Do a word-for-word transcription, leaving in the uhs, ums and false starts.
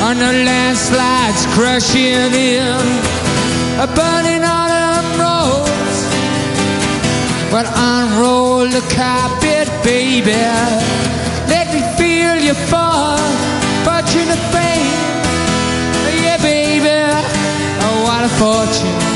on the landslides crashing in, a burning autumn roads. Well, unroll the carpet, baby. Let me feel your fall, fortune of fame. Yeah, baby, oh, what a fortune.